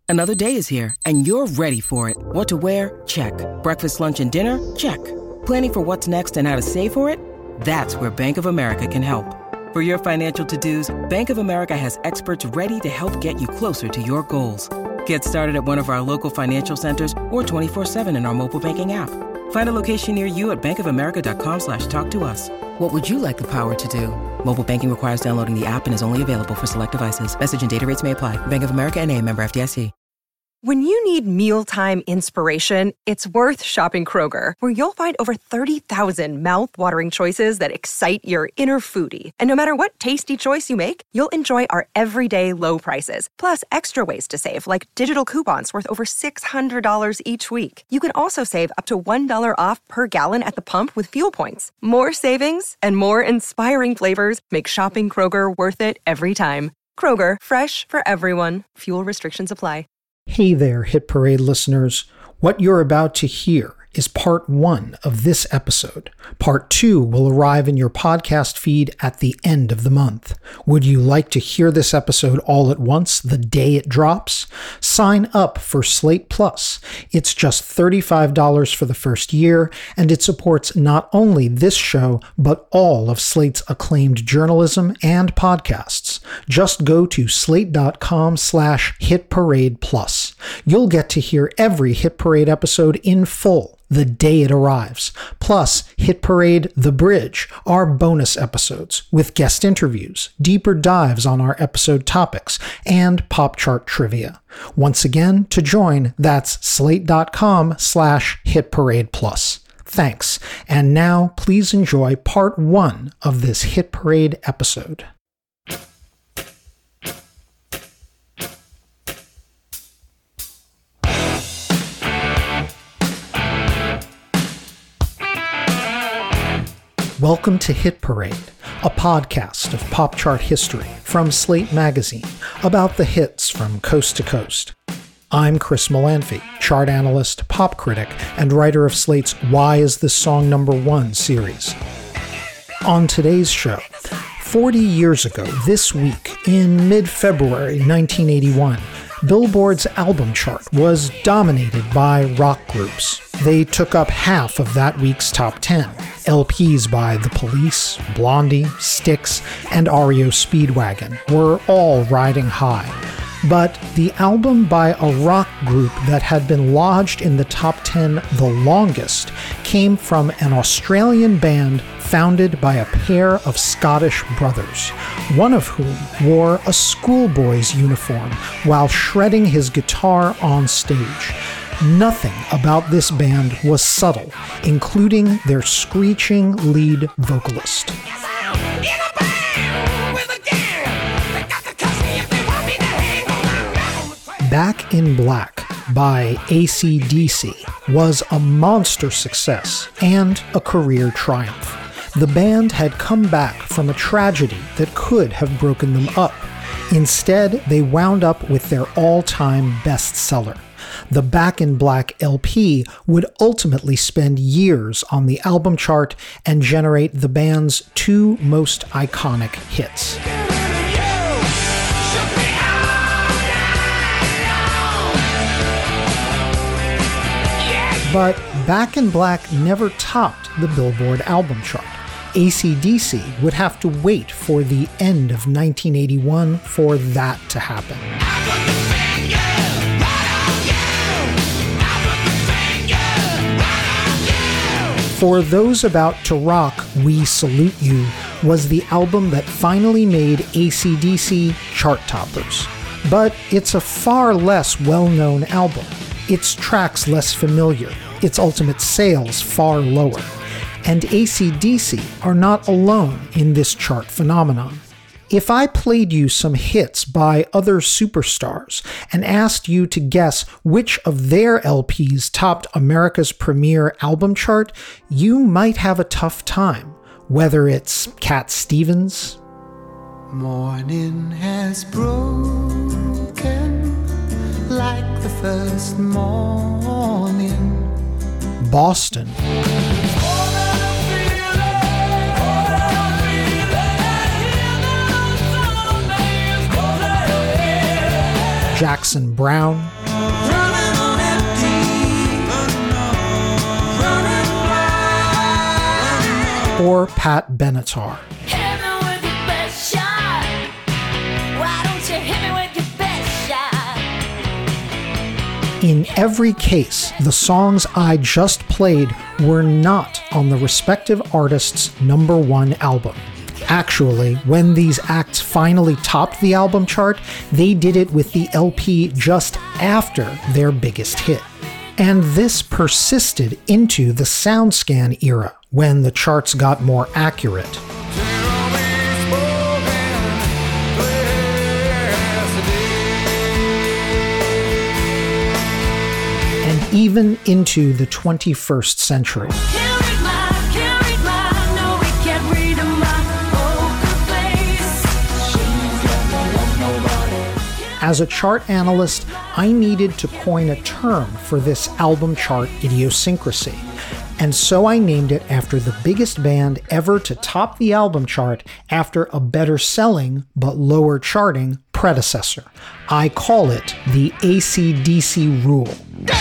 Another day is here, and you're ready for it. What to wear? Check. Breakfast, lunch, and dinner? Check. Planning for what's next and how to save for it? That's where Bank of America can help. For your financial to-dos, Bank of America has experts ready to help get you closer to your goals. Get started at one of our local financial centers or 24/7 in our mobile banking app. Find a location near you at bankofamerica.com/talktous. What would you like the power to do? Mobile banking requires downloading the app and is only available for select devices. Message and data rates may apply. Bank of America N.A., member FDIC. When you need mealtime inspiration, it's worth shopping Kroger, where you'll find over 30,000 mouth-watering choices that excite your inner foodie. And no matter what tasty choice you make, you'll enjoy our everyday low prices, plus extra ways to save, like digital coupons worth over $600 each week. You can also save up to $1 off per gallon at the pump with fuel points. More savings and more inspiring flavors make shopping Kroger worth it every time. Kroger, fresh for everyone. Fuel restrictions apply. Hey there, Hit Parade listeners. What you're about to hear is part 1 of this episode. Part 2 will arrive in your podcast feed at the end of the month. Would you like to hear this episode all at once, the day it drops? Sign up for Slate Plus. It's just $35 for the first year, and it supports not only this show, but all of Slate's acclaimed journalism and podcasts. Just go to slate.com/hitparadeplus. You'll get to hear every Hit Parade episode in full the day it arrives, plus Hit Parade The Bridge, our bonus episodes with guest interviews, deeper dives on our episode topics, and pop chart trivia. Once again, to join, that's slate.com/hitparadeplus. Thanks. And now please enjoy part 1 of this Hit Parade episode. Welcome to Hit Parade, a podcast of pop chart history from Slate Magazine about the hits from coast to coast. I'm Chris Molanphy, chart analyst, pop critic, and writer of Slate's Why Is This Song Number 1 series. On today's show, 40 years ago this week, in mid-February 1981, Billboard's album chart was dominated by rock groups. They took up half of that week's top 10. LPs by The Police, Blondie, Styx, and REO Speedwagon were all riding high. But the album by a rock group that had been lodged in the top 10 the longest came from an Australian band founded by a pair of Scottish brothers, one of whom wore a schoolboy's uniform while shredding his guitar on stage. Nothing about this band was subtle, including their screeching lead vocalist. Back in Black by AC/DC was a monster success and a career triumph. The band had come back from a tragedy that could have broken them up. Instead, they wound up with their all-time bestseller. The Back in Black LP would ultimately spend years on the album chart and generate the band's 2 most iconic hits. But Back in Black never topped the Billboard album chart. AC/DC would have to wait for the end of 1981 for that to happen. For Those About to Rock, We Salute You was the album that finally made AC/DC chart toppers. But it's a far less well-known album. Its tracks less familiar, its ultimate sales far lower. And AC/DC are not alone in this chart phenomenon. If I played you some hits by other superstars and asked you to guess which of their LPs topped America's premier album chart, you might have a tough time, whether it's Cat Stevens, Morning has broken like the first morning, Boston, Jack Jackson Browne, or Pat Benatar. In every case, the songs I just played were not on the respective artist's #1 album. Actually, when these acts finally topped the album chart, they did it with the LP just after their biggest hit. And this persisted into the SoundScan era, when the charts got more accurate. And even into the 21st century. As a chart analyst, I needed to coin a term for this album chart idiosyncrasy. And so I named it after the biggest band ever to top the album chart after a better selling but lower charting predecessor. I call it the AC/DC rule.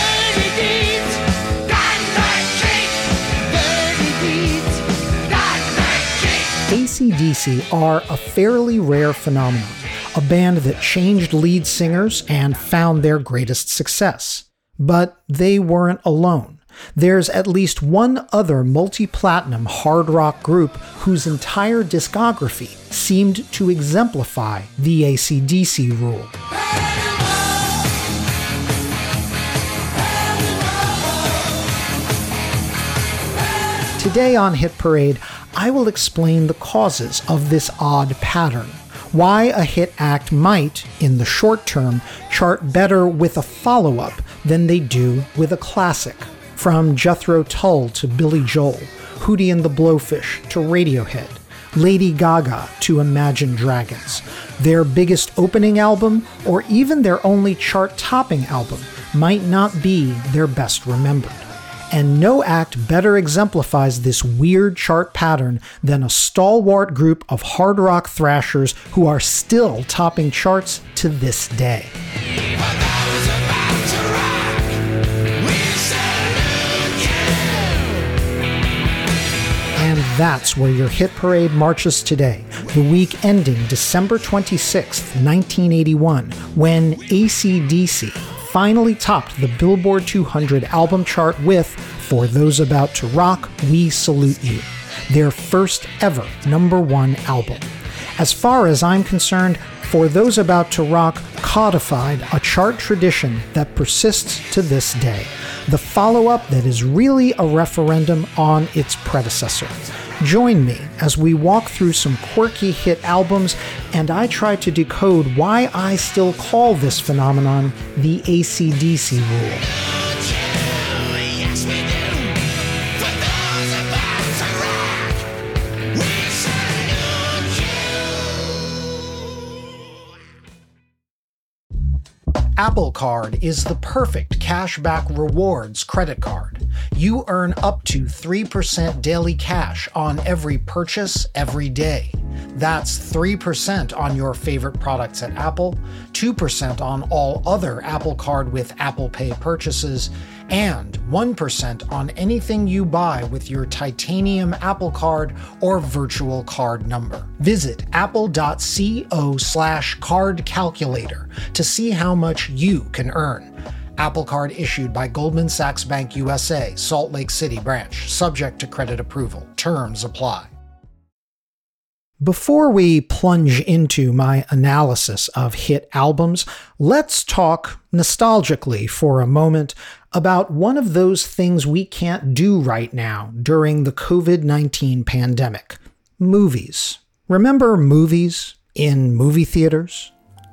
AC/DC are a fairly rare phenomenon, a band that changed lead singers and found their greatest success. But they weren't alone. There's at least one other multi-platinum hard rock group whose entire discography seemed to exemplify the AC/DC rule. Today on Hit Parade, I will explain the causes of this odd pattern. Why a hit act might, in the short term, chart better with a follow-up than they do with a classic. From Jethro Tull to Billy Joel, Hootie and the Blowfish to Radiohead, Lady Gaga to Imagine Dragons. Their biggest opening album, or even their only chart-topping album, might not be their best remembered. And no act better exemplifies this weird chart pattern than a stalwart group of hard rock thrashers who are still topping charts to this day. And that's where your Hit Parade marches today, the week ending December 26th, 1981, when AC/DC finally topped the Billboard 200 album chart with For Those About to Rock, We Salute You, their first ever #1 album. As far as I'm concerned, For Those About to Rock codified a chart tradition that persists to this day, the follow-up that is really a referendum on its predecessor. Join me as we walk through some quirky hit albums, and I try to decode why I still call this phenomenon the AC/DC rule. Apple Card is the perfect cashback rewards credit card. You earn up to 3% daily cash on every purchase every day. That's 3% on your favorite products at Apple, 2% on all other Apple Card with Apple Pay purchases, and 1% on anything you buy with your titanium Apple Card or virtual card number. Visit apple.co/card calculator to see how much you can earn. Apple Card issued by Goldman Sachs Bank USA, Salt Lake City branch, subject to credit approval. Terms apply. Before we plunge into my analysis of hit albums, let's talk nostalgically for a moment about one of those things we can't do right now during the COVID-19 pandemic: movies. Remember movies in movie theaters?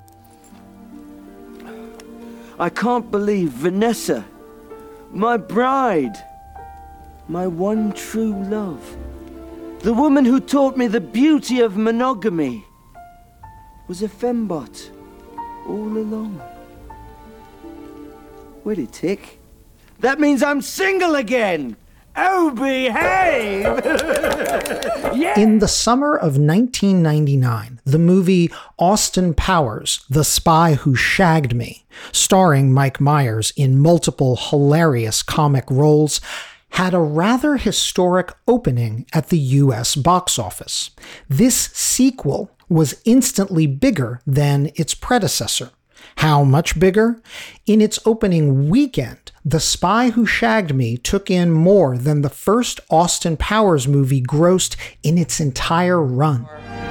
I can't believe Vanessa, my bride, my one true love, the woman who taught me the beauty of monogamy, was a fembot all along. Wait a tick. That means I'm single again! Oh, behave! Yeah. In the summer of 1999, the movie Austin Powers, The Spy Who Shagged Me, starring Mike Myers in multiple hilarious comic roles, had a rather historic opening at the US box office. This sequel was instantly bigger than its predecessor. How much bigger? In its opening weekend, The Spy Who Shagged Me took in more than the first Austin Powers movie grossed in its entire run.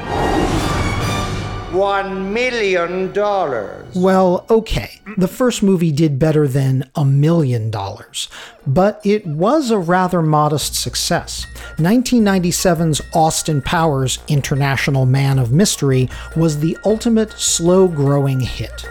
$1 million. Well, okay, the first movie did better than $1 million, but it was a rather modest success. 1997's Austin Powers International Man of Mystery was the ultimate slow-growing hit.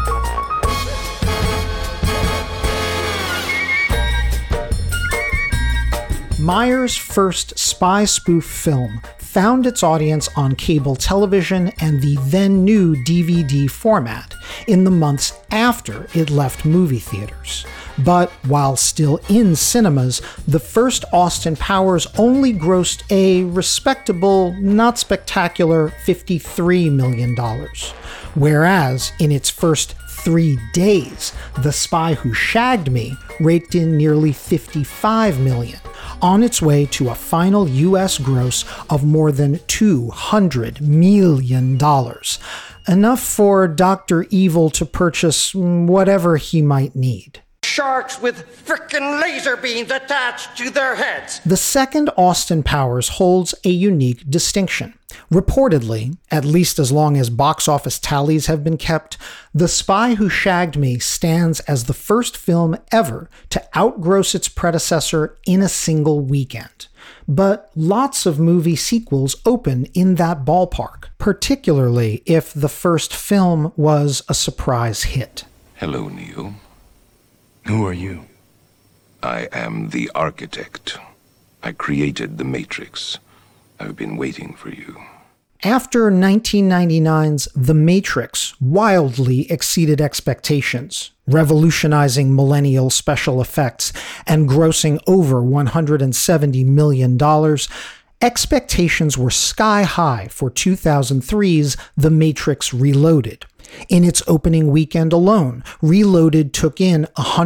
Myers' first spy spoof film found its audience on cable television and the then new DVD format in the months after it left movie theaters. But while still in cinemas, the first Austin Powers only grossed a respectable, not spectacular $53 million. Whereas in its first 3 days, The Spy Who Shagged Me raked in nearly $55 million, on its way to a final US gross of more than $200 million. Enough for Dr. Evil to purchase whatever he might need. Sharks with frickin' laser beams attached to their heads. The second Austin Powers holds a unique distinction. Reportedly, at least as long as box office tallies have been kept, The Spy Who Shagged Me stands as the first film ever to outgross its predecessor in a single weekend. But lots of movie sequels open in that ballpark, particularly if the first film was a surprise hit. Hello, Neo. Who are you? I am the architect. I created the Matrix. I've been waiting for you. After 1999's The Matrix wildly exceeded expectations, revolutionizing millennial special effects and grossing over $170 million, expectations were sky high for 2003's The Matrix Reloaded. In its opening weekend alone, Reloaded took in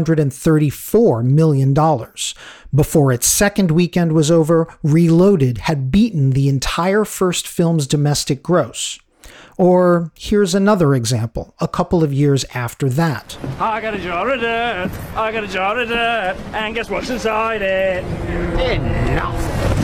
$134 million. Before its second weekend was over, Reloaded had beaten the entire first film's domestic gross. Or here's another example, a couple of years after that. I got a jar of dirt, I got a jar of dirt, and guess what's inside it? Enough.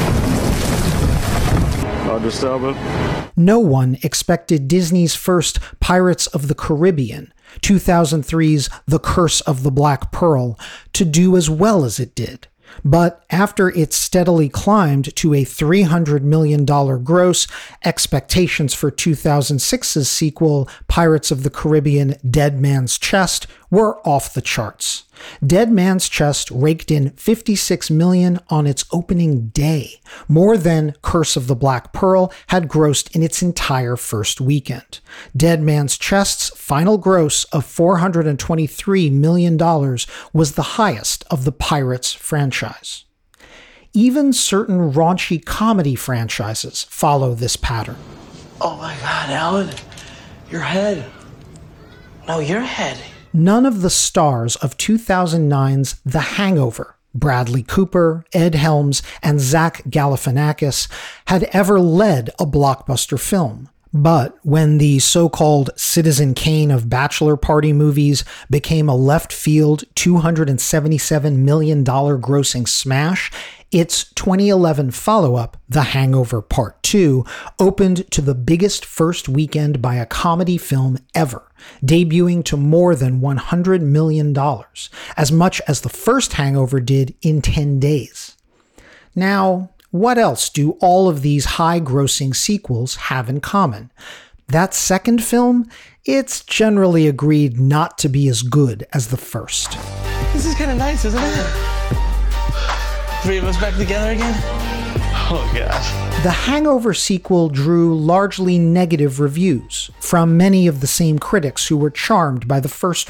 No one expected Disney's first Pirates of the Caribbean, 2003's The Curse of the Black Pearl, to do as well as it did. But after it steadily climbed to a $300 million gross, expectations for 2006's sequel, Pirates of the Caribbean Dead Man's Chest, were off the charts. Dead Man's Chest raked in $56 million on its opening day, more than Curse of the Black Pearl had grossed in its entire first weekend. Dead Man's Chest's final gross of $423 million was the highest of the Pirates franchise. Even certain raunchy comedy franchises follow this pattern. Oh my God, Alan, your head. No, your head. None of the stars of 2009's The Hangover, Bradley Cooper, Ed Helms, and Zach Galifianakis, had ever led a blockbuster film. But when the so-called Citizen Kane of bachelor party movies became a left-field $277 million grossing smash, its 2011 follow-up, The Hangover Part 2, opened to the biggest first weekend by a comedy film ever, debuting to more than $100 million, as much as the first Hangover did in 10 days. Now, what else do all of these high-grossing sequels have in common? That second film, it's generally agreed not to be as good as the first. This is kind of nice, isn't it? 3 of us back together again? Oh, gosh. The Hangover sequel drew largely negative reviews from many of the same critics who were charmed by the first one.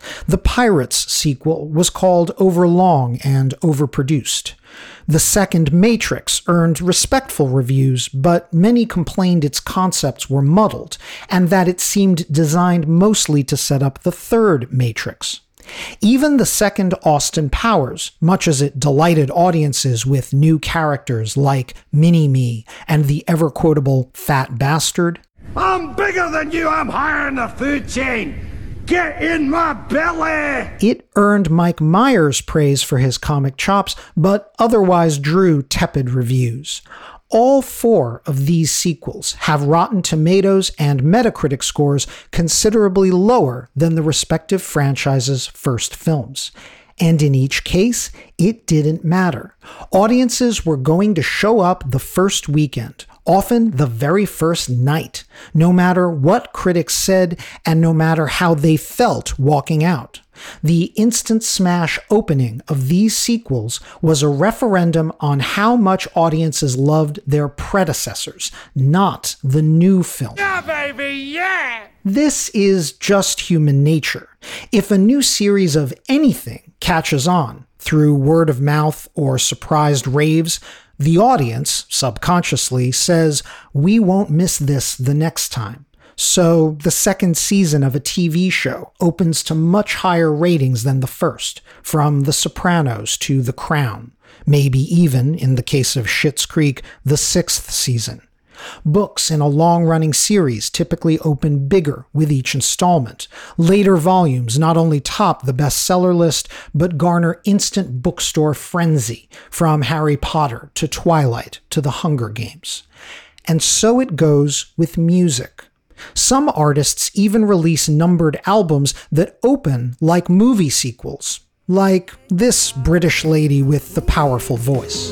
The Pirates sequel was called overlong and overproduced. The second Matrix earned respectful reviews, but many complained its concepts were muddled and that it seemed designed mostly to set up the third Matrix. Even the second Austin Powers, much as it delighted audiences with new characters like Mini-Me and the ever-quotable Fat Bastard. I'm bigger than you, I'm higher in the food chain. Get in my belly! It earned Mike Myers praise for his comic chops, but otherwise drew tepid reviews. All four of these sequels have Rotten Tomatoes and Metacritic scores considerably lower than the respective franchise's first films. And in each case, it didn't matter. Audiences were going to show up the first weekend, often the very first night, no matter what critics said and no matter how they felt walking out. The instant smash opening of these sequels was a referendum on how much audiences loved their predecessors, not the new film. Yeah, baby, yeah! This is just human nature. If a new series of anything catches on through word of mouth or surprised raves, the audience, subconsciously, says, we won't miss this the next time. So the second season of a TV show opens to much higher ratings than the first, from The Sopranos to The Crown, maybe even, in the case of Schitt's Creek, the sixth season. Books in a long-running series typically open bigger with each installment. Later volumes not only top the bestseller list, but garner instant bookstore frenzy, from Harry Potter to Twilight to The Hunger Games. And so it goes with music. Some artists even release numbered albums that open like movie sequels, like this British lady with the powerful voice.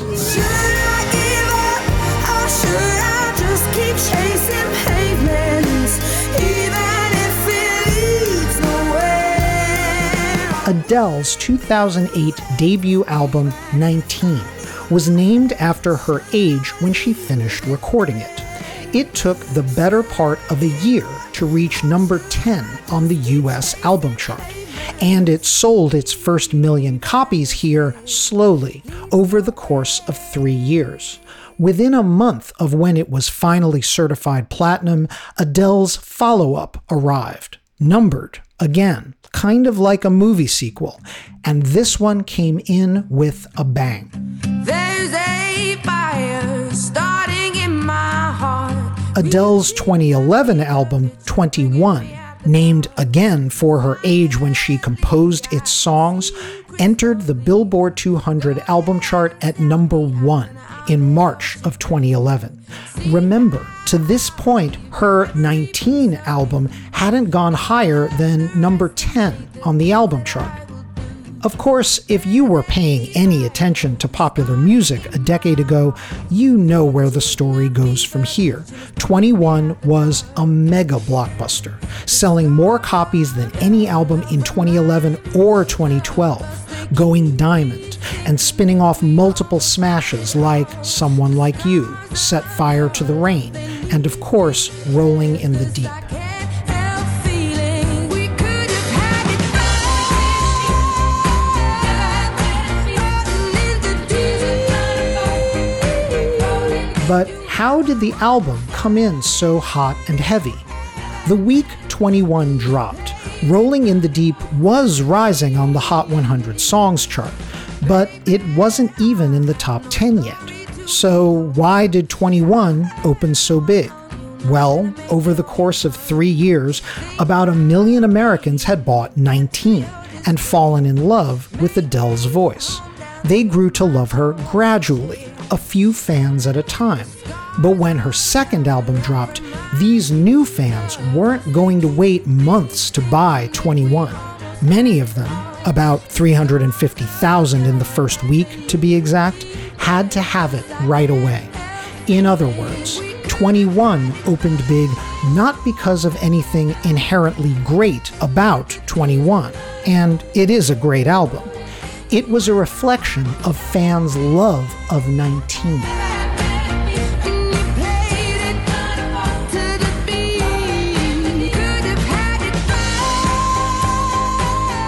Adele's 2008 debut album, 19, was named after her age when she finished recording it. It took the better part of a year to reach number 10 on the US album chart, and it sold its first million copies here slowly over the course of 3 years. Within a month of when it was finally certified platinum, Adele's follow-up arrived, numbered again, kind of like a movie sequel, and this one came in with a bang. There's a fire starting in my heart. Adele's 2011 album, 21, named again for her age when she composed its songs, entered the Billboard 200 album chart at number 1 in March of 2011. Remember, to this point, her 19 album hadn't gone higher than number 10 on the album chart. Of course, if you were paying any attention to popular music a decade ago, you know where the story goes from here. 21 was a mega blockbuster, selling more copies than any album in 2011 or 2012, going diamond, and spinning off multiple smashes like Someone Like You, Set Fire to the Rain, and of course, Rolling in the Deep. But how did the album come in so hot and heavy? The week 21 dropped, Rolling in the Deep was rising on the Hot 100 Songs chart, but it wasn't even in the top 10 yet. So why did 21 open so big? Well, over the course of 3 years, about 1 million Americans had bought 19 and fallen in love with Adele's voice. They grew to love her gradually, a few fans at a time. But when her second album dropped, these new fans weren't going to wait months to buy 21. Many of them, about 350,000 in the first week to be exact, had to have it right away. In other words, 21 opened big not because of anything inherently great about 21, and it is a great album. It was a reflection of fans' love of 19.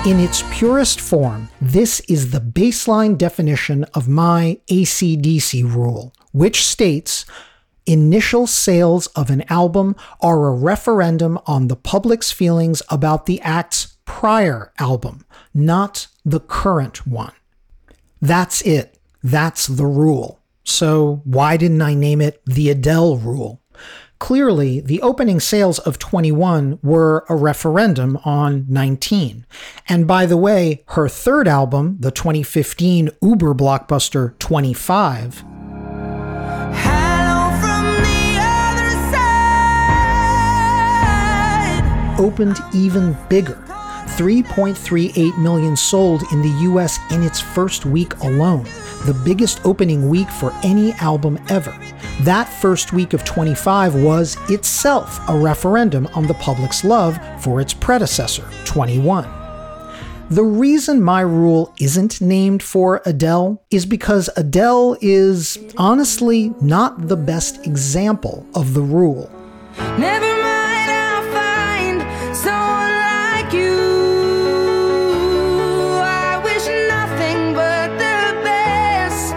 In its purest form, this is the baseline definition of my AC/DC rule, which states, initial sales of an album are a referendum on the public's feelings about the act's prior album, not the current one. That's it. That's the rule. So why didn't I name it the Adele rule? Clearly, the opening sales of 21 were a referendum on 19. And by the way, her third album, the 2015 uber blockbuster 25, opened even bigger. 3.38 million sold in the US in its first week alone, the biggest opening week for any album ever. That first week of 25 was itself a referendum on the public's love for its predecessor, 21. The reason my rule isn't named for Adele is because Adele is honestly not the best example of the rule. Never mind, I'll find someone like you. I wish nothing but the best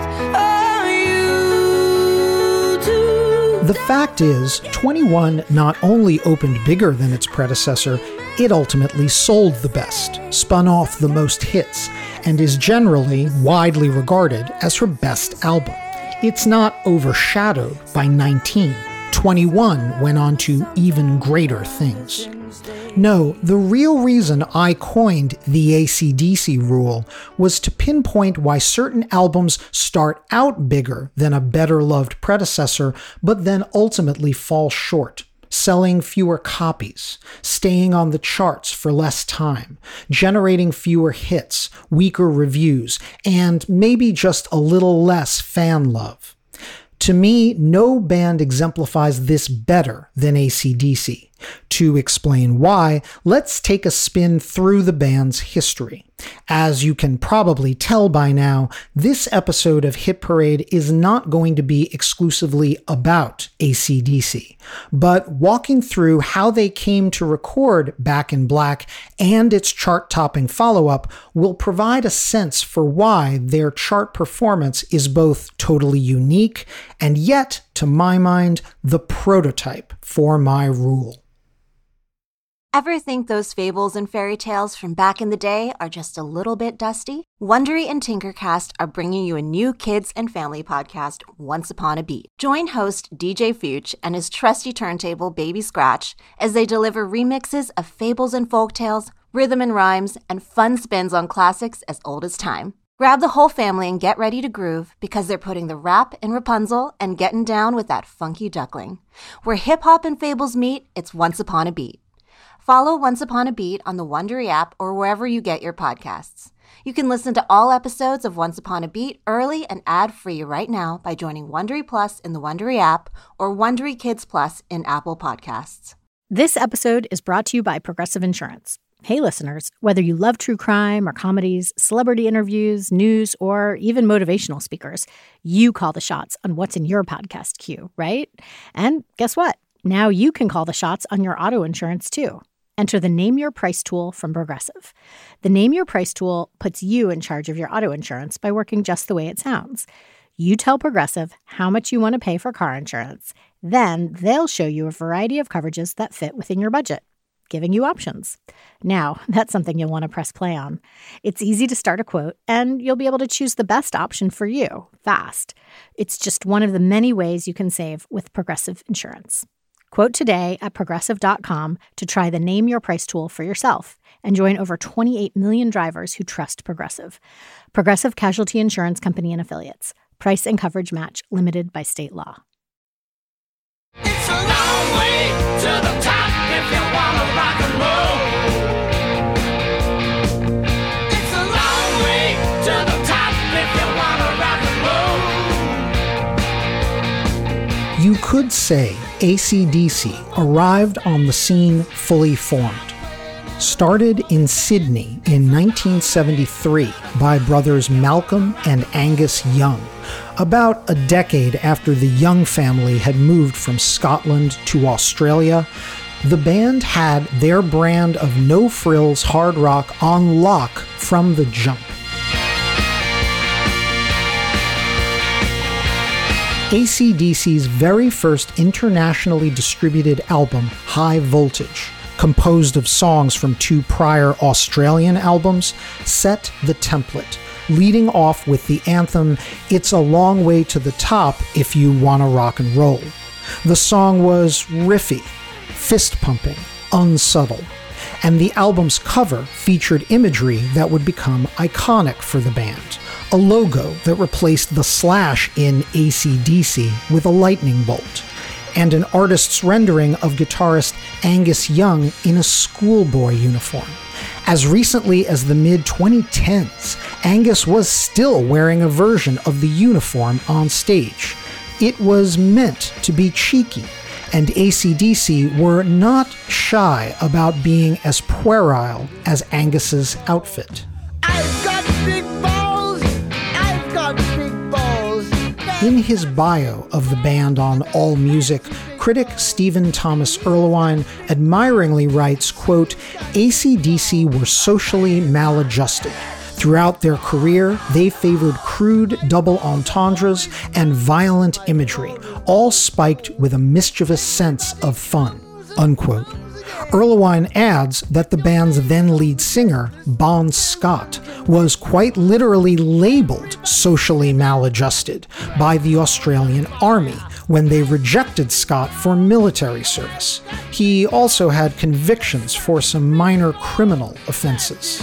for you too. The fact is, 21 not only opened bigger than its predecessor, it ultimately sold the best, spun off the most hits, and is generally widely regarded as her best album. It's not overshadowed by 19. 21 went on to even greater things. No, the real reason I coined the AC/DC rule was to pinpoint why certain albums start out bigger than a better-loved predecessor, but then ultimately fall short, selling fewer copies, staying on the charts for less time, generating fewer hits, weaker reviews, and maybe just a little less fan love. To me, no band exemplifies this better than AC/DC. To explain why, let's take a spin through the band's history. As you can probably tell by now, this episode of Hit Parade is not going to be exclusively about AC/DC, but walking through how they came to record Back in Black and its chart-topping follow-up will provide a sense for why their chart performance is both totally unique and yet, to my mind, the prototype for my rule. Ever think those fables and fairy tales from back in the day are just a little bit dusty? Wondery and Tinkercast are bringing you a new kids and family podcast, Once Upon a Beat. Join host DJ Fuchs and his trusty turntable Baby Scratch as they deliver remixes of fables and folktales, rhythm and rhymes, and fun spins on classics as old as time. Grab the whole family and get ready to groove because they're putting the rap in Rapunzel and getting down with that funky duckling. Where hip-hop and fables meet, it's Once Upon a Beat. Follow Once Upon a Beat on the Wondery app or wherever you get your podcasts. You can listen to all episodes of Once Upon a Beat early and ad-free right now by joining Wondery Plus in the Wondery app or Wondery Kids Plus in Apple Podcasts. This episode is brought to you by Progressive Insurance. Hey listeners, whether you love true crime or comedies, celebrity interviews, news, or even motivational speakers, you call the shots on what's in your podcast queue, right? And guess what? Now you can call the shots on your auto insurance too. Enter the Name Your Price tool from Progressive. The Name Your Price tool puts you in charge of your auto insurance by working just the way it sounds. You tell Progressive how much you want to pay for car insurance. Then they'll show you a variety of coverages that fit within your budget, giving you options. Now, that's something you'll want to press play on. It's easy to start a quote, and you'll be able to choose the best option for you fast. It's just one of the many ways you can save with Progressive Insurance. Quote today at Progressive.com to try the Name Your Price tool for yourself and join over 28 million drivers who trust Progressive. Progressive Casualty Insurance Company and Affiliates. Price and coverage match limited by state law. It's a long way to the top if you want to rock and roll. It's a long way to the top if you want to rock and roll. You could say AC/DC arrived on the scene fully formed. Started in Sydney in 1973 by brothers Malcolm and Angus Young, about a decade after the Young family had moved from Scotland to Australia, the band had their brand of no-frills hard rock on lock from the jump. AC/DC's very first internationally distributed album, High Voltage, composed of songs from 2 prior Australian albums, set the template, leading off with the anthem, "It's a Long Way to the Top If You Wanna Rock and Roll." The song was riffy, fist-pumping, unsubtle, and the album's cover featured imagery that would become iconic for the band. A logo that replaced the slash in AC/DC with a lightning bolt, and an artist's rendering of guitarist Angus Young in a schoolboy uniform. As recently as the mid-2010s, Angus was still wearing a version of the uniform on stage. It was meant to be cheeky, and AC/DC were not shy about being as puerile as Angus's outfit. I've got big balls! I've got big balls! In his bio of the band on AllMusic, critic Stephen Thomas Erlewine admiringly writes, quote, "AC/DC were socially maladjusted. Throughout their career, they favored crude double entendres and violent imagery, all spiked with a mischievous sense of fun," unquote. Erlewine adds that the band's then lead singer, Bon Scott, was quite literally labeled socially maladjusted by the Australian Army when they rejected Scott for military service. He also had convictions for some minor criminal offenses.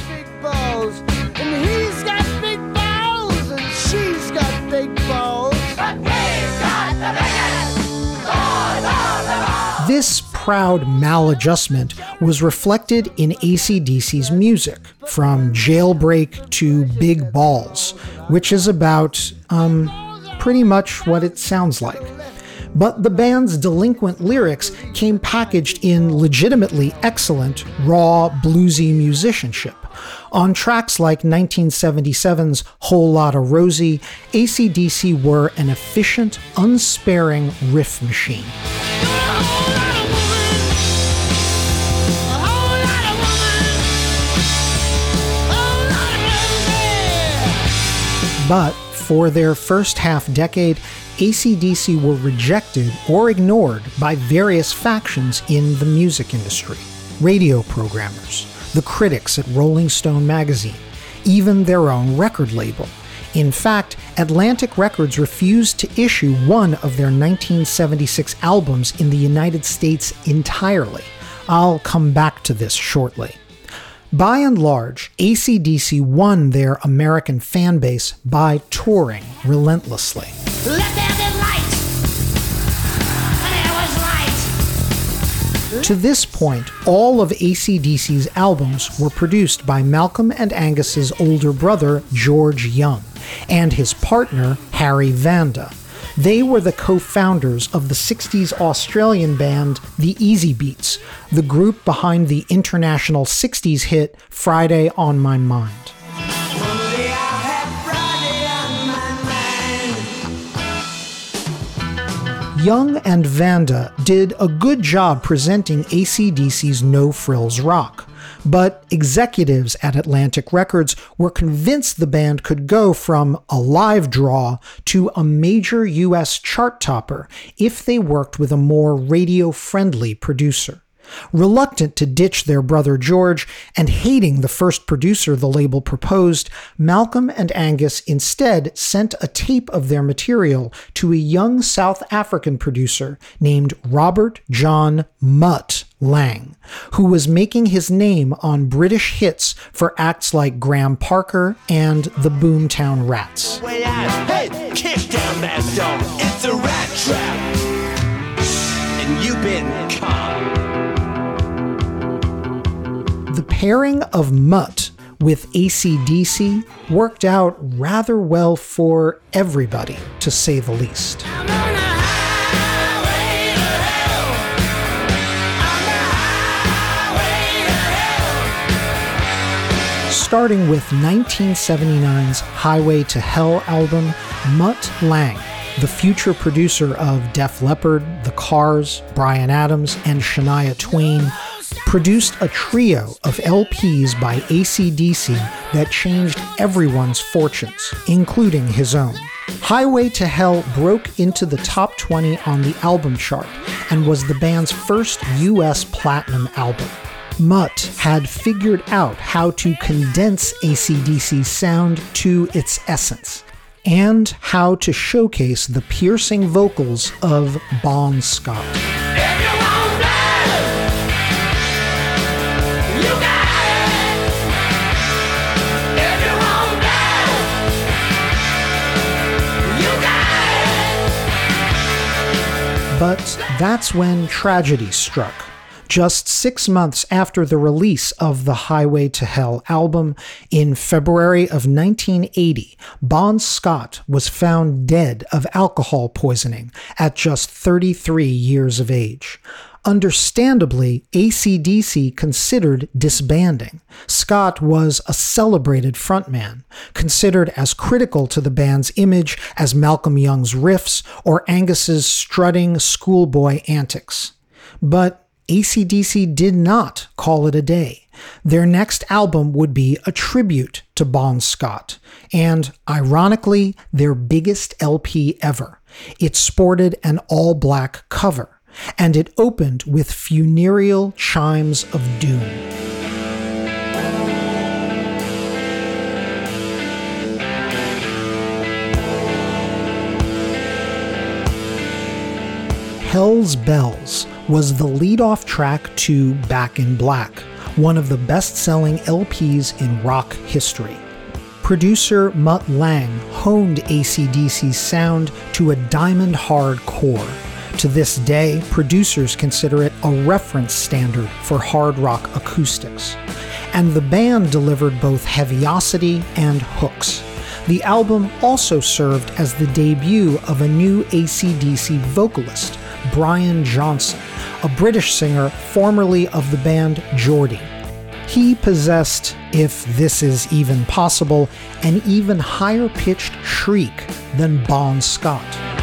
This proud maladjustment was reflected in AC/DC's music, from Jailbreak to Big Balls, which is about, pretty much what it sounds like. But the band's delinquent lyrics came packaged in legitimately excellent, raw, bluesy musicianship. On tracks like 1977's Whole Lotta Rosie, AC/DC were an efficient, unsparing riff machine. But for their first half-decade, AC/DC were rejected or ignored by various factions in the music industry. Radio programmers, the critics at Rolling Stone magazine, even their own record label. In fact, Atlantic Records refused to issue one of their 1976 albums in the United States entirely. I'll come back to this shortly. By and large, AC/DC won their American fan base by touring relentlessly. Let there be light! There was light! To this point, all of AC/DC's albums were produced by Malcolm and Angus's older brother, George Young, and his partner, Harry Vanda. They were the co-founders of the 60s Australian band The Easy Beats, the group behind the international 60s hit Friday on My Mind. Young and Vanda did a good job presenting AC/DC's no-frills rock, but executives at Atlantic Records were convinced the band could go from a live draw to a major US chart topper if they worked with a more radio-friendly producer. Reluctant to ditch their brother George and hating the first producer the label proposed, Malcolm and Angus instead sent a tape of their material to a young South African producer named Robert John Mutt Lang, who was making his name on British hits for acts like Graham Parker and the Boomtown Rats. Hey, kick down that door. It's a rat trap. And you've been caught. The pairing of Mutt with AC/DC worked out rather well for everybody, to say the least. Starting with 1979's Highway to Hell album, Mutt Lang the future producer of Def Leppard, The Cars, Bryan Adams, and Shania Twain, produced a trio of LPs by AC/DC that changed everyone's fortunes, including his own. Highway to Hell broke into the top 20 on the album chart and was the band's first US platinum album. Mutt had figured out how to condense AC/DC's sound to its essence, and how to showcase the piercing vocals of Bon Scott. But that's when tragedy struck. Just 6 months after the release of the Highway to Hell album, in February of 1980, Bon Scott was found dead of alcohol poisoning at just 33 years of age. Understandably, AC/DC considered disbanding. Scott was a celebrated frontman, considered as critical to the band's image as Malcolm Young's riffs or Angus's strutting schoolboy antics. But AC/DC did not call it a day. Their next album would be a tribute to Bon Scott, and ironically, their biggest LP ever. It sported an all-black cover, and it opened with funereal chimes of doom. Hell's Bells was the lead-off track to Back in Black, one of the best-selling LPs in rock history. Producer Mutt Lange honed AC/DC's sound to a diamond-hard core. To this day, producers consider it a reference standard for hard rock acoustics. And the band delivered both heaviosity and hooks. The album also served as the debut of a new AC/DC vocalist, Brian Johnson, a British singer formerly of the band Geordie. He possessed, if this is even possible, an even higher-pitched shriek than Bon Scott.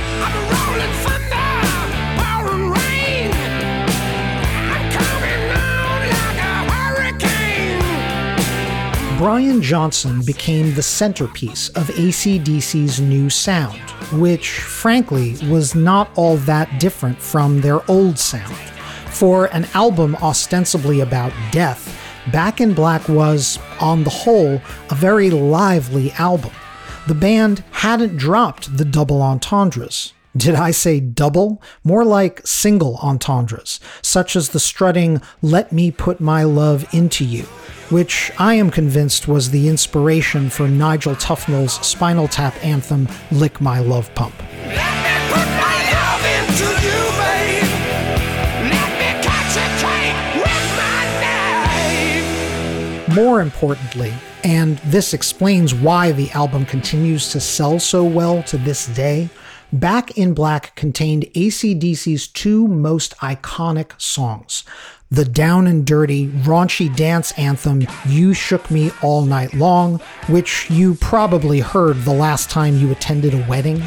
Brian Johnson became the centerpiece of AC/DC's new sound, which, frankly, was not all that different from their old sound. For an album ostensibly about death, Back in Black was, on the whole, a very lively album. The band hadn't dropped the double entendres. Did I say double? More like single entendres, such as the strutting "Let Me Put My Love Into You," which I am convinced was the inspiration for Nigel Tufnell's Spinal Tap anthem, Lick My Love Pump. More importantly, and this explains why the album continues to sell so well to this day, Back in Black contained AC/DC's two most iconic songs, the down and dirty, raunchy dance anthem, You Shook Me All Night Long, which you probably heard the last time you attended a wedding.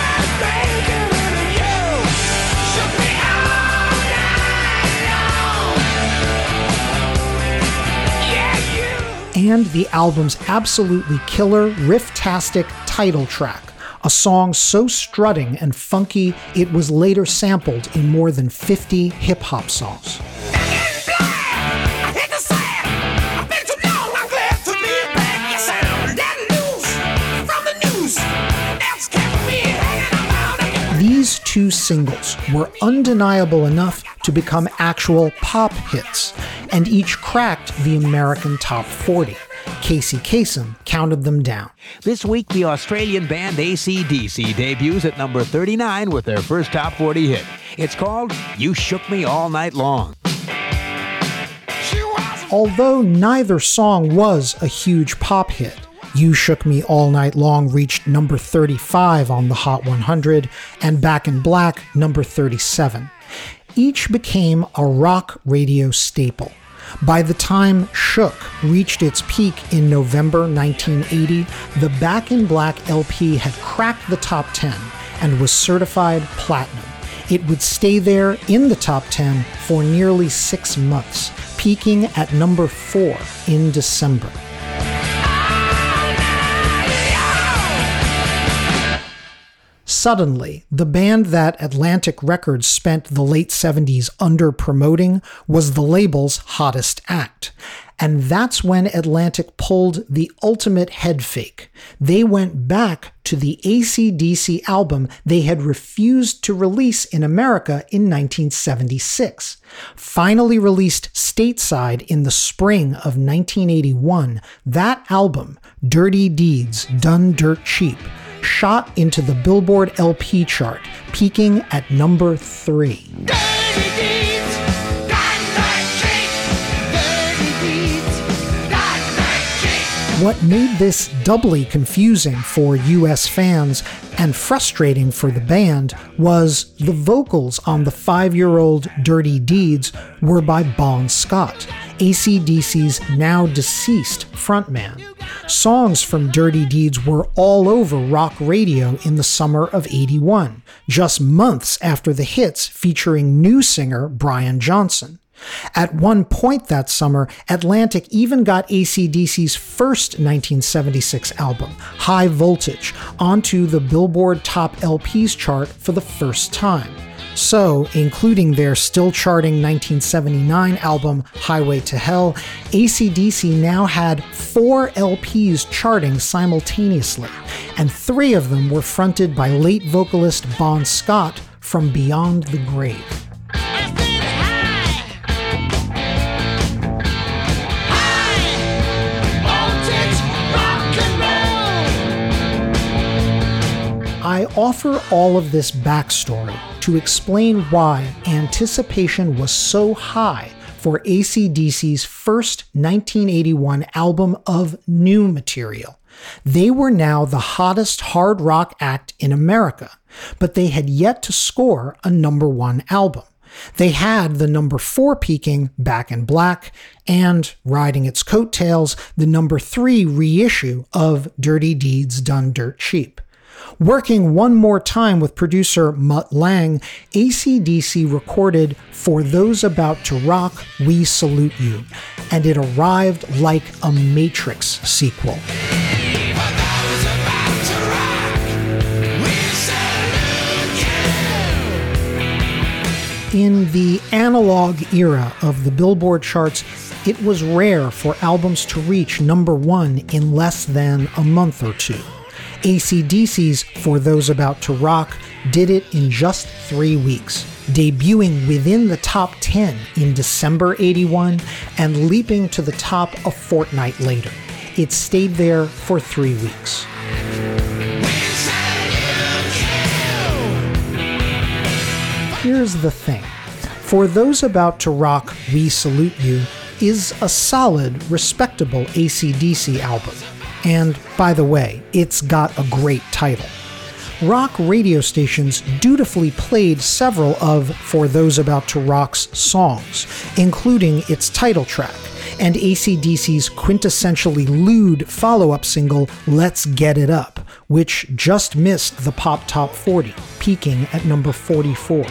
And the album's absolutely killer, riff-tastic title track, a song so strutting and funky it was later sampled in more than 50 hip-hop songs. These two singles were undeniable enough to become actual pop hits, and each cracked the American Top 40. Casey Kasem counted them down. This week, the Australian band AC/DC debuts at number 39 with their first Top 40 hit. It's called You Shook Me All Night Long. Although neither song was a huge pop hit, You Shook Me All Night Long reached number 35 on the Hot 100, and Back in Black, number 37. Each became a rock radio staple. By the time Shook reached its peak in November 1980, the Back in Black LP had cracked the top 10 and was certified platinum. It would stay there in the top 10 for nearly 6 months, peaking at number 4 in December. Suddenly, the band that Atlantic Records spent the late 70s under-promoting was the label's hottest act. And that's when Atlantic pulled the ultimate head fake. They went back to the AC/DC album they had refused to release in America in 1976. Finally released stateside in the spring of 1981, that album, Dirty Deeds Done Dirt Cheap, shot into the Billboard LP chart, peaking at number 3. What made this doubly confusing for US fans and frustrating for the band was the vocals on the 5-year-old Dirty Deeds were by Bon Scott, AC/DC's now deceased frontman. Songs from Dirty Deeds were all over rock radio in the summer of '81, just months after the hits featuring new singer Brian Johnson. At one point that summer, Atlantic even got AC/DC's first 1976 album, High Voltage, onto the Billboard Top LPs chart for the first time. So, including their still charting 1979 album, Highway to Hell, AC/DC now had 4 LPs charting simultaneously, and 3 of them were fronted by late vocalist Bon Scott from Beyond the Grave. I offer all of this backstory to explain why anticipation was so high for AC/DC's first 1981 album of new material. They were now the hottest hard rock act in America, but they had yet to score a number 1 album. They had the number 4 peaking Back in Black and, riding its coattails, the number 3 reissue of Dirty Deeds Done Dirt Cheap. Working one more time with producer Mutt Lange, AC/DC recorded For Those About to Rock, We Salute You, and it arrived like a Matrix sequel. In the analog era of the Billboard charts, it was rare for albums to reach number 1 in less than a month or two. AC/DC's For Those About to Rock did it in just 3 weeks, debuting within the top 10 in December '81 and leaping to the top a fortnight later. It stayed there for 3 weeks. Here's the thing. For Those About to Rock, We Salute You is a solid, respectable AC/DC album. And, by the way, it's got a great title. Rock radio stations dutifully played several of For Those About to Rock's songs, including its title track, and AC/DC's quintessentially lewd follow-up single, Let's Get It Up, which just missed the Pop Top 40, peaking at number 44.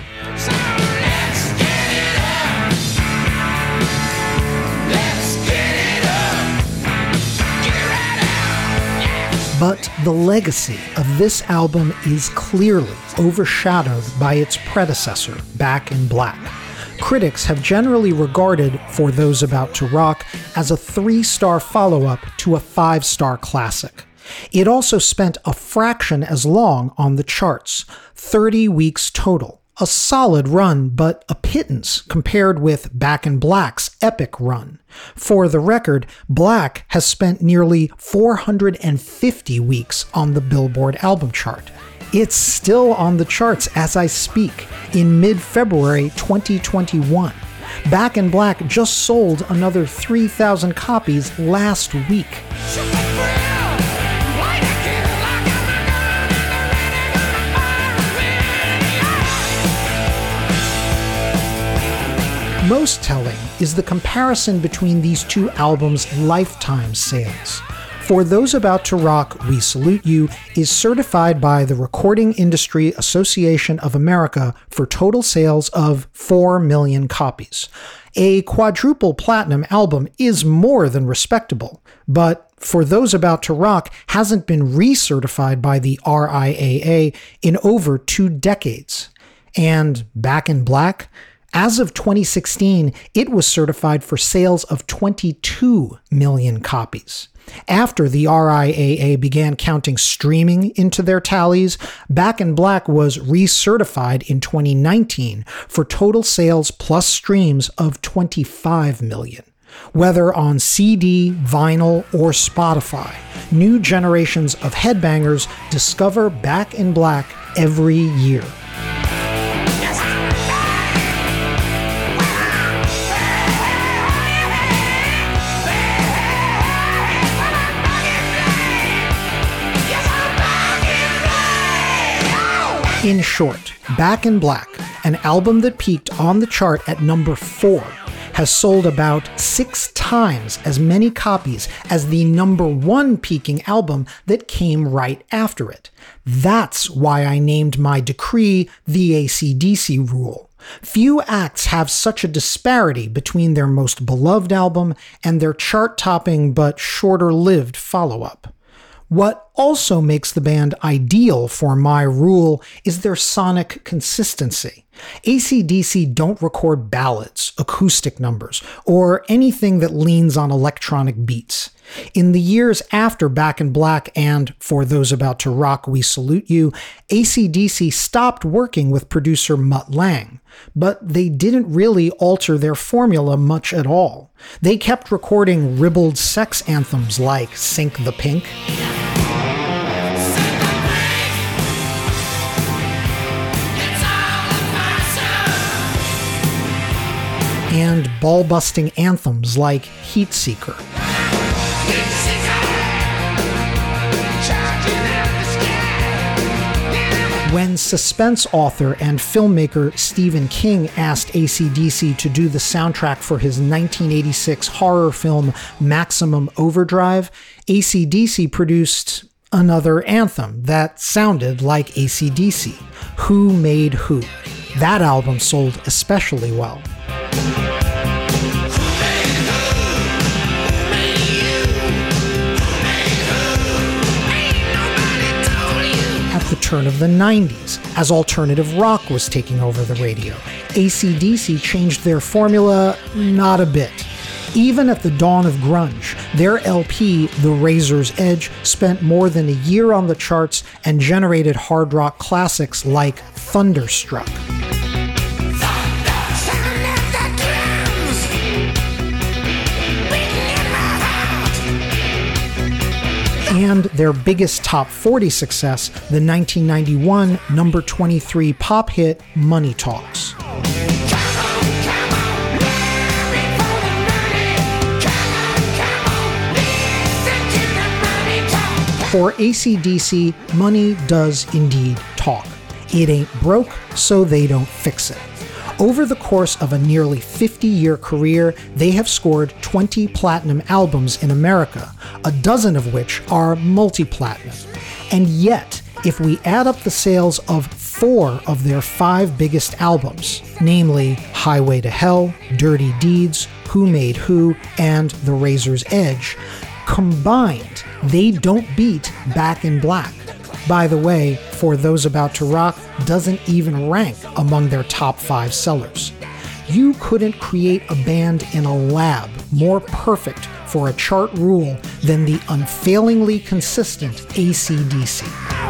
But the legacy of this album is clearly overshadowed by its predecessor, Back in Black. Critics have generally regarded For Those About to Rock as a 3-star follow-up to a 5-star classic. It also spent a fraction as long on the charts, 30 weeks total. A solid run, but a pittance compared with Back in Black's epic run. For the record, Black has spent nearly 450 weeks on the Billboard album chart. It's still on the charts as I speak, in mid-February 2021. Back in Black just sold another 3,000 copies last week. Most telling is the comparison between these two albums' lifetime sales. For Those About to Rock, We Salute You is certified by the Recording Industry Association of America for total sales of 4 million copies. A quadruple platinum album is more than respectable, but For Those About to Rock hasn't been recertified by the RIAA in over 2 decades. And Back in Black? As of 2016, it was certified for sales of 22 million copies. After the RIAA began counting streaming into their tallies, Back in Black was recertified in 2019 for total sales plus streams of 25 million. Whether on CD, vinyl, or Spotify, new generations of headbangers discover Back in Black every year. In short, Back in Black, an album that peaked on the chart at number 4, has sold about 6 times as many copies as the number 1 peaking album that came right after it. That's why I named my decree the AC/DC rule. Few acts have such a disparity between their most beloved album and their chart-topping but shorter-lived follow-up. What also makes the band ideal for my rule is their sonic consistency. AC/DC don't record ballads, acoustic numbers, or anything that leans on electronic beats. In the years after Back in Black and For Those About to Rock, We Salute You, AC/DC stopped working with producer Mutt Lange, but they didn't really alter their formula much at all. They kept recording ribald sex anthems like Sink the Pink, and ball-busting anthems like Heatseeker. When suspense author and filmmaker Stephen King asked AC/DC to do the soundtrack for his 1986 horror film Maximum Overdrive, AC/DC produced another anthem that sounded like AC/DC, Who Made Who. That album sold especially well. At the turn of the 90s, as alternative rock was taking over the radio, AC/DC changed their formula not a bit. Even at the dawn of grunge, their LP, The Razor's Edge, spent more than a year on the charts and generated hard rock classics like Thunderstruck. And their biggest top 40 success, the 1991 number 23 pop hit Money Talks. For AC/DC, money does indeed talk. It ain't broke, so they don't fix it. Over the course of a nearly 50-year career, they have scored 20 platinum albums in America, a dozen of which are multi-platinum. And yet, if we add up the sales of 4 of their 5 biggest albums, namely Highway to Hell, Dirty Deeds, Who Made Who, and The Razor's Edge, combined, they don't beat Back in Black. By the way, For Those About to Rock doesn't even rank among their top 5 sellers. You couldn't create a band in a lab more perfect for a chart rule than the unfailingly consistent AC/DC.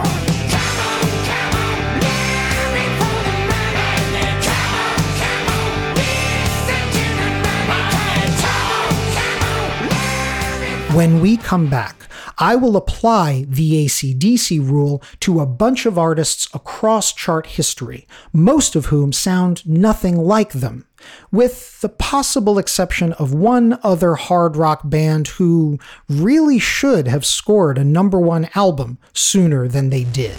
When we come back, I will apply the AC/DC rule to a bunch of artists across chart history, most of whom sound nothing like them, with the possible exception of one other hard rock band who really should have scored a number 1 album sooner than they did.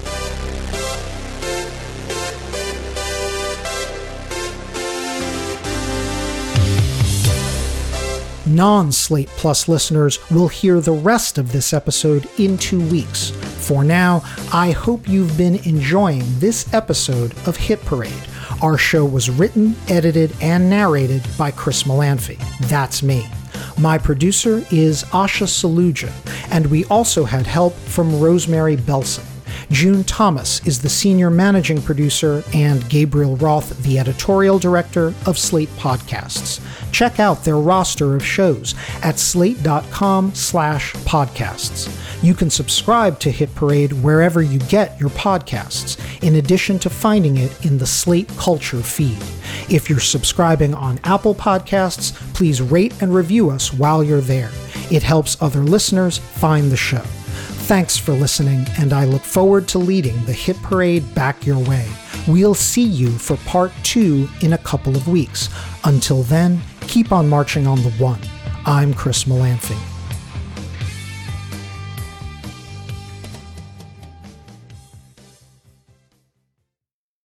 Non-Slate Plus listeners will hear the rest of this episode in 2 weeks. For now, I hope you've been enjoying this episode of Hit Parade. Our show was written, edited, and narrated by Chris Molanphy. That's me. My producer is Asha Saluja, and we also had help from Rosemary Belson. June Thomas is the senior managing producer, and Gabriel Roth the editorial director of Slate Podcasts. Check out their roster of shows at slate.com/podcasts. You can subscribe to Hit Parade wherever you get your podcasts, in addition to finding it in the Slate Culture feed. If you're subscribing on Apple Podcasts, please rate and review us while you're there. It helps other listeners find the show. Thanks for listening, and I look forward to leading the Hit Parade back your way. We'll see you for part 2 in a couple of weeks. Until then, keep on marching on the one. I'm Chris Molanphy.